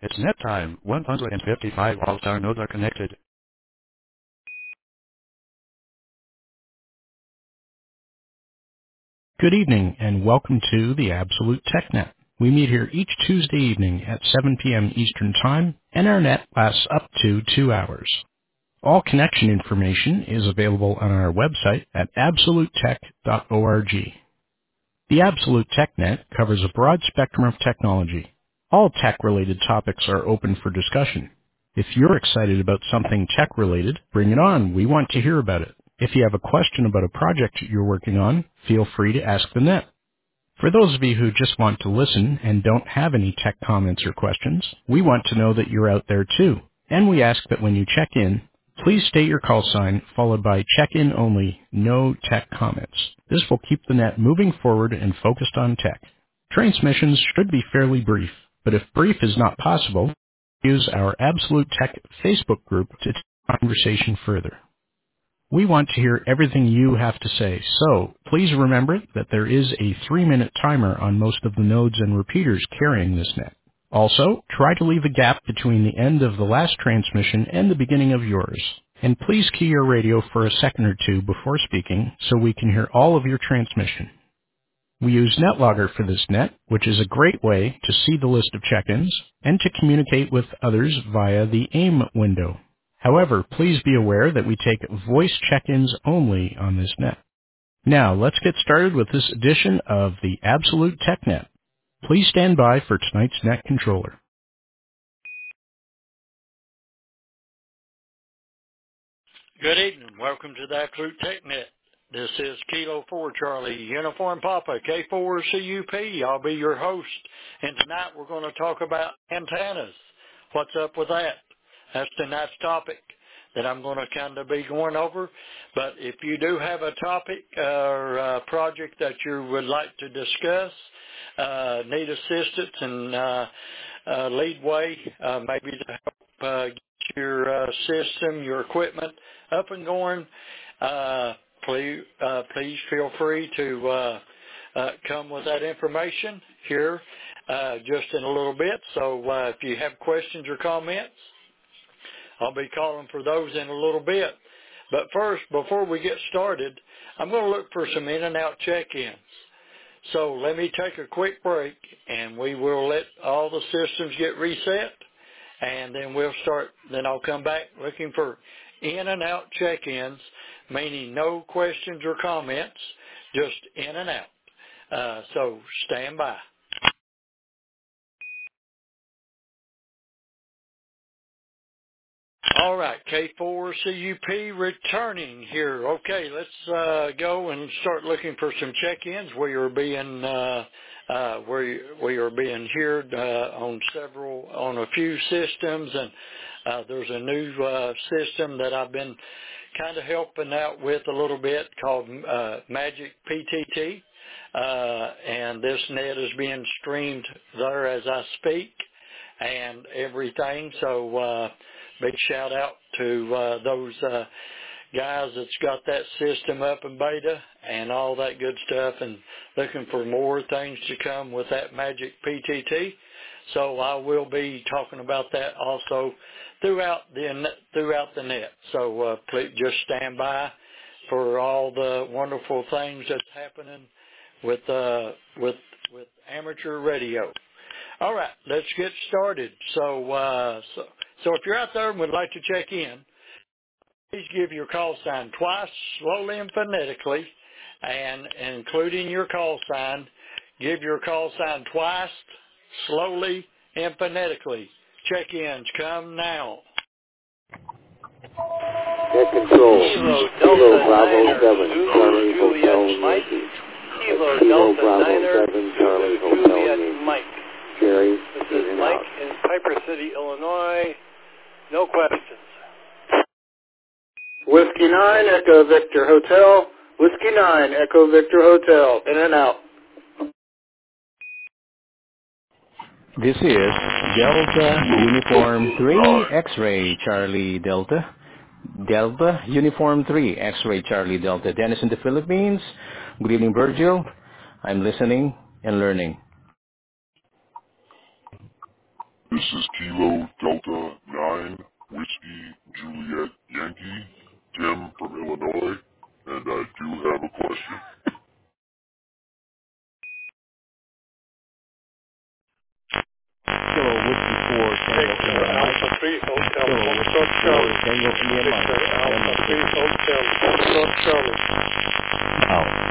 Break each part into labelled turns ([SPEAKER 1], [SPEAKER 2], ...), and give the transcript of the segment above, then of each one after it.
[SPEAKER 1] It's net time. 155 all-star nodes are connected. Good evening and welcome to the Absolute TechNet. We meet here each Tuesday evening at 7 p.m. Eastern Time, and our net lasts up to 2 hours. All connection information is available on our website at absolutetech.org. The Absolute TechNet covers a broad spectrum of technology. All tech-related topics are open for discussion. If you're excited about something tech-related, bring it on. We want to hear about it. If you have a question about a project you're working on, feel free to ask the net. For those of you who just want to listen and don't have any tech comments or questions, we want to know that you're out there too. And we ask that when you check in, please state your call sign followed by check-in only, no tech comments. This will keep the net moving forward and focused on tech. Transmissions should be fairly brief, but if brief is not possible, use our Absolute Tech Facebook group to take the conversation further. We want to hear everything you have to say, so please remember that there is a 3-minute timer on most of the nodes and repeaters carrying this net. Also, try to leave a gap between the end of the last transmission and the beginning of yours. And please key your radio for a second or two before speaking so we can hear all of your transmission. We use NetLogger for this net, which is a great way to see the list of check-ins and to communicate with others via the AIM window. However, please be aware that we take voice check-ins only on this net. Now, let's get started with this edition of the Absolute TechNet. Please stand by for tonight's net controller. Good evening. Welcome to the Absolute TechNet. This is Kilo 4 Charlie, Uniform Papa, K4 CUP. I'll be your host. And tonight we're going to talk about antennas. What's up with that? That's tonight's topic that I'm going to kind of be going over. But if you do have a topic or a project that you would like to discuss, need assistance and lead way, maybe to help get your system, your equipment up and going, please feel free to come with that information here just in a little bit. So if you have questions or comments, I'll be calling for those in a little bit. But first, before we get started, I'm going to look for some in and out check-ins. So let me take a quick break, and we will let all the systems get reset, and then then I'll come back looking for in and out check-ins, meaning no questions or comments, just in and out. So stand by. All right, K4 CUP returning here. Okay, let's go and start looking for some check-ins. We are being heard on a few systems, and there's a new system that I've been kind of helping out with a little bit called Magic PTT, and this net is being streamed there as I speak and everything. So big shout out to those guys that's got that system up in beta and all that good stuff, and looking for more things to come with that Magic PTT. So I will be talking about that also throughout the net. So please just stand by for all the wonderful things that's happening with amateur radio. All right, let's get started. So if you're out there and would like to check in, please give your call sign twice, slowly and phonetically, and including your call sign, give your call sign twice, slowly and phonetically. Check-ins come now.
[SPEAKER 2] Net control, Kilo Bravo 7, Charlie Hotel Yankee. Kilo Bravo 7, Charlie Hotel Yankee. Jerry,
[SPEAKER 3] this is Mike in Piper City, Illinois. No questions.
[SPEAKER 4] Whiskey 9, Echo Victor Hotel. Whiskey 9, Echo Victor Hotel. In and out.
[SPEAKER 5] This is Delta Uniform 3 X-Ray Charlie Delta. Delta Uniform 3 X-Ray Charlie Delta. Dennis in the Philippines. Good evening, Virgil. I'm listening and learning.
[SPEAKER 6] This is Kilo Delta 9 Whiskey Juliet Yankee, Tim from Illinois, and I do have a question.
[SPEAKER 5] Kilo Whiskey 4 Tango India Mike.
[SPEAKER 3] Alpha 3 Hotel
[SPEAKER 5] Kilo Whiskey
[SPEAKER 3] Foxtrot
[SPEAKER 5] 4
[SPEAKER 3] Charlie.
[SPEAKER 5] Tango India Mike.
[SPEAKER 3] Alpha 3 Hotel Foxtrot Charlie.
[SPEAKER 1] Now,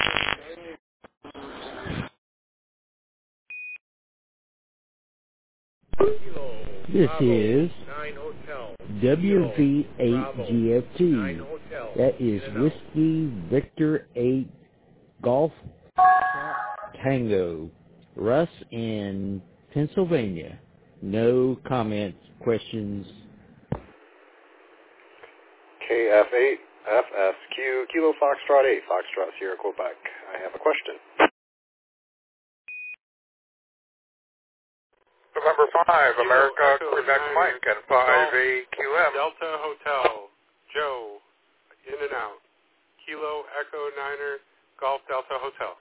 [SPEAKER 7] This is WV8GFT. That is Whiskey Victor 8 Golf Tango. Russ in Pennsylvania. No comments, questions.
[SPEAKER 8] KF8 FSQ Kilo Foxtrot 8 Foxtrot Sierra Quebec. I have a question.
[SPEAKER 4] November 5, America, Quebec Mike, and 5AQM.
[SPEAKER 3] Delta Hotel, Joe, in and out. Kilo Echo Niner, Golf Delta Hotel.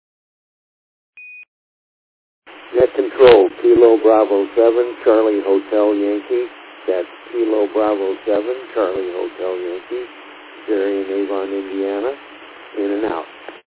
[SPEAKER 2] Net control, Kilo Bravo 7, Charlie Hotel Yankee. That's Kilo Bravo 7, Charlie Hotel Yankee. Jerry in Avon, Indiana. In and out.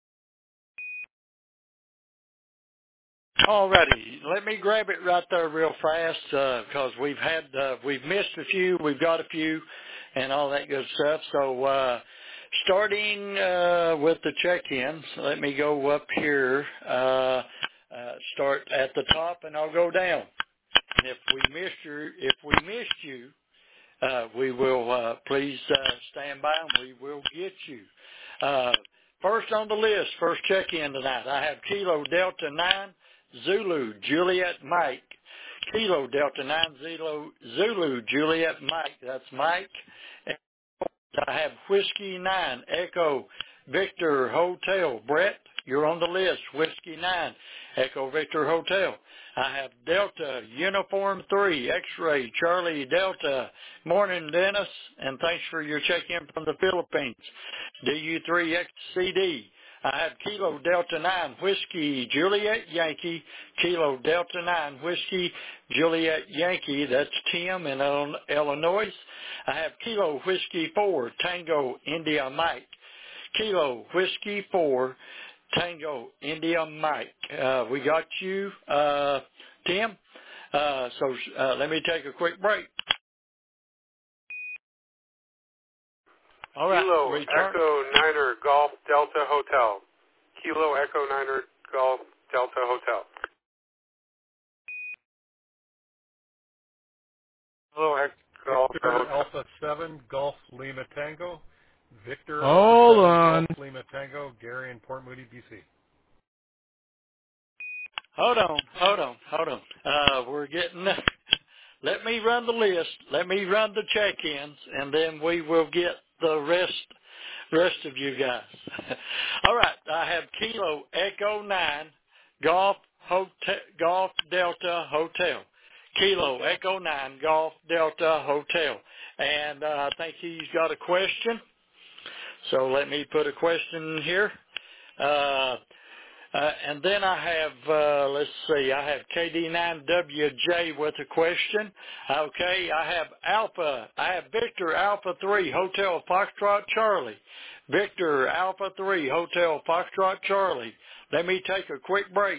[SPEAKER 9] Alrighty, let me grab it right there real fast because we've missed a few, we've got a few, and all that good stuff. So starting with the check-ins, let me go up here, start at the top, and I'll go down. And if we missed you, we will please stand by, and we will get you. First on the list, first check-in tonight, I have Kilo Delta 9. Zulu Juliet Mike, Kilo Delta 9 Zulu Juliet Mike, that's Mike. I have Whiskey 9 Echo Victor Hotel, Brett, you're on the list, Whiskey 9 Echo Victor Hotel. I have Delta Uniform 3 X-Ray Charlie Delta, morning Dennis, and thanks for your check-in from the Philippines. DU3XCD. I have Kilo Delta 9 Whiskey Juliet Yankee, Kilo Delta 9 Whiskey Juliet Yankee, that's Tim in Illinois. I have Kilo Whiskey 4 Tango India Mike, Kilo Whiskey 4 Tango India Mike. We got you, Tim. So let me take a quick break. All right.
[SPEAKER 3] Kilo Echo Niner Golf Delta Hotel. Kilo Echo Niner Golf Delta Hotel.
[SPEAKER 8] Hello, Golf
[SPEAKER 3] Victor Alpha 7 Golf Lima Tango. Victor
[SPEAKER 1] hold
[SPEAKER 3] Alpha 7
[SPEAKER 1] on.
[SPEAKER 3] Golf Lima Tango. Gary in Port Moody, BC.
[SPEAKER 9] Hold on. We're getting. Let me run the list. Let me run the check-ins, and then we will get the rest of you guys. All right. I have Kilo Echo 9 Golf Delta Hotel. Kilo Echo 9 Golf Delta Hotel. And I think he's got a question. So let me put a question here. And then I have, let's see, I have KD9WJ with a question. Okay, I have Victor Alpha 3 Hotel Foxtrot Charlie. Victor Alpha 3 Hotel Foxtrot Charlie. Let me take a quick break.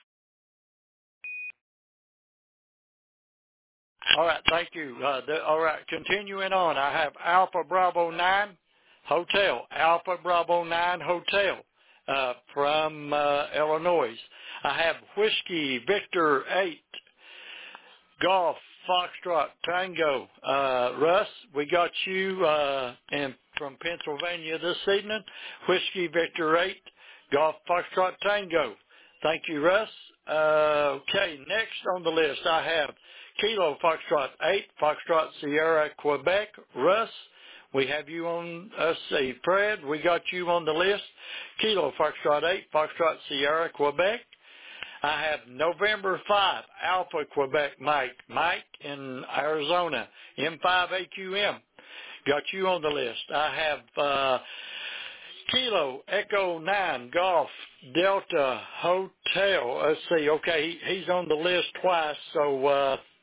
[SPEAKER 9] All right, thank you. All right, continuing on, I have Alpha Bravo 9 Hotel, Alpha Bravo 9 Hotel. From Illinois. I have Whiskey Victor 8 Golf Foxtrot Tango. Russ, we got you from Pennsylvania this evening. Whiskey Victor 8 Golf Foxtrot Tango. Thank you, Russ. Okay, next on the list I have Kilo Foxtrot 8 Foxtrot Sierra Quebec. Russ, we have you on, let's see, Fred, we got you on the list. Kilo Foxtrot 8, Foxtrot Sierra, Quebec. I have November 5, Alpha Quebec Mike in Arizona, M5AQM. Got you on the list. I have Kilo Echo 9 Golf Delta Hotel. Let's see, okay, he's on the list twice, so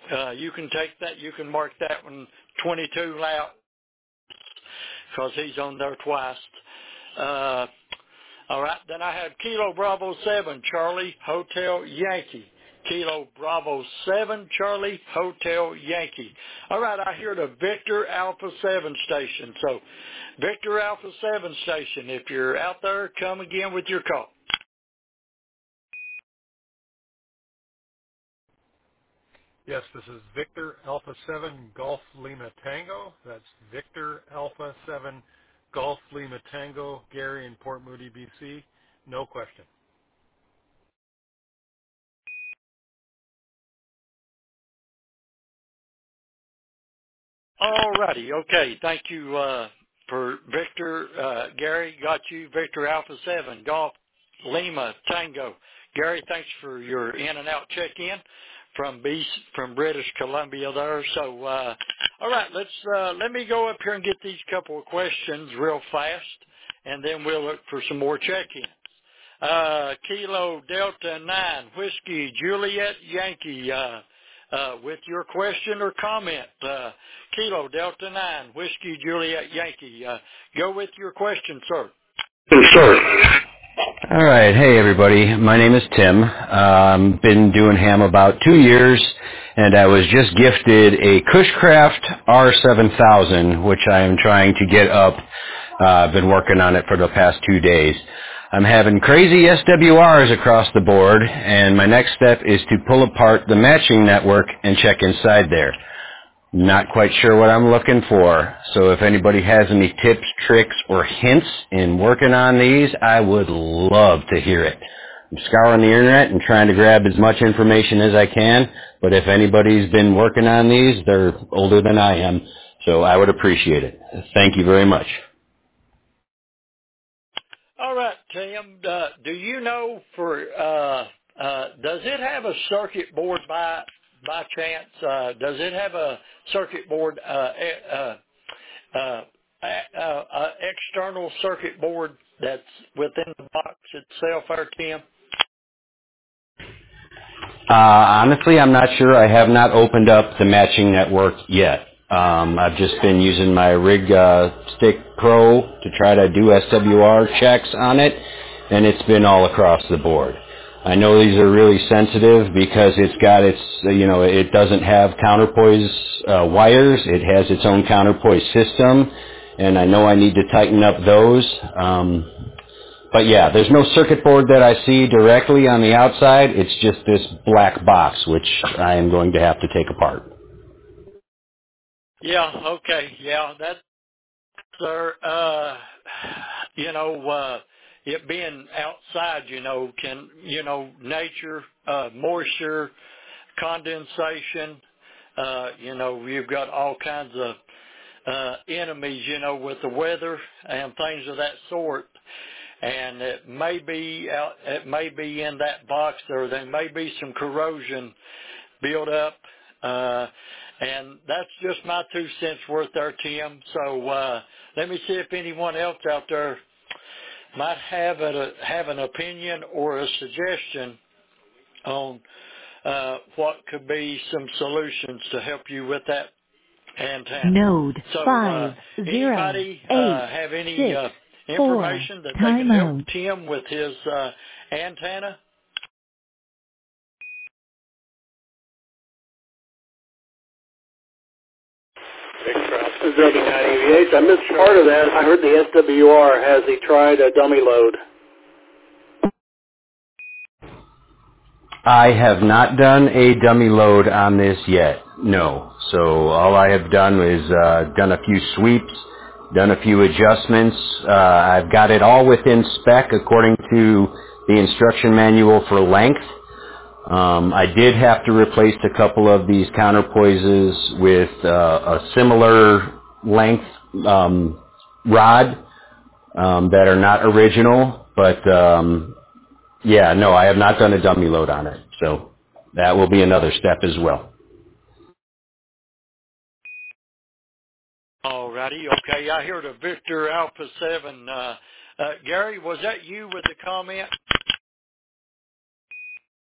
[SPEAKER 9] You can take that. You can mark that one 22 out because he's on there twice. All right. Then I have Kilo Bravo 7 Charlie Hotel Yankee. Kilo Bravo 7 Charlie Hotel Yankee. All right. I hear the Victor Alpha 7 station. So Victor Alpha 7 station, if you're out there, come again with your call.
[SPEAKER 3] Yes, this is Victor Alpha 7 Golf Lima Tango. That's Victor Alpha 7 Golf Lima Tango, Gary in Port Moody, BC. No question.
[SPEAKER 9] All righty. Okay. Thank you for Victor. Gary, got you. Victor Alpha 7 Golf Lima Tango. Gary, thanks for your in and out check-in from British Columbia there. So, all right, let me go up here and get these couple of questions real fast, and then we'll look for some more check-ins. Kilo Delta 9 Whiskey Juliet Yankee, with your question or comment. Kilo Delta 9 Whiskey Juliet Yankee. Go with your question, sir.
[SPEAKER 1] All right. Hey, everybody. My name is Tim. Been doing ham about 2 years, and I was just gifted a Cushcraft R7000, which I am trying to get up. I've been working on it for the past 2 days. I'm having crazy SWRs across the board, and my next step is to pull apart the matching network and check inside there. Not quite sure what I'm looking for, so if anybody has any tips, tricks, or hints in working on these, I would love to hear it. I'm scouring the internet and trying to grab as much information as I can, but if anybody's been working on these, they're older than I am, so I would appreciate it. Thank you very much.
[SPEAKER 9] All right, Tim. Do you know does it have a circuit board by chance? Does it have a circuit board, external circuit board that's within the box itself, there, Tim?
[SPEAKER 1] Honestly, I'm not sure. I have not opened up the matching network yet. I've just been using my Rig Stick Pro to try to do SWR checks on it, and it's been all across the board. I know these are really sensitive because it's got it doesn't have counterpoise wires. It has its own counterpoise system, and I know I need to tighten up those. But yeah, there's no circuit board that I see directly on the outside. It's just this black box, which I am going to have to take apart.
[SPEAKER 9] Yeah, okay. Yeah, that's, sir, it being outside, nature, moisture, condensation, you've got all kinds of enemies, with the weather and things of that sort. And it may be in that box there. There may be some corrosion built up, and that's just my 2 cents worth there, Tim. So let me see if anyone else out there might have an opinion or a suggestion on what could be some solutions to help you with that antenna.
[SPEAKER 10] Node
[SPEAKER 9] So,
[SPEAKER 10] 5 0
[SPEAKER 9] anybody
[SPEAKER 10] 8
[SPEAKER 9] have any
[SPEAKER 10] 6
[SPEAKER 9] information that they
[SPEAKER 10] time
[SPEAKER 9] can help
[SPEAKER 10] out.
[SPEAKER 9] Tim with his antenna?
[SPEAKER 4] This is W988. I missed part of that. I heard the SWR. Has he tried a dummy load?
[SPEAKER 1] I have not done a dummy load on this yet, no. So all I have done is done a few sweeps, done a few adjustments. I've got it all within spec according to the instruction manual for length. I did have to replace a couple of these counterpoises with a similar length rod that are not original, but yeah, no, I have not done a dummy load on it, so that will be another step as well.
[SPEAKER 9] All righty, okay. I hear the Victor Alpha 7. Gary, was that you with the comment?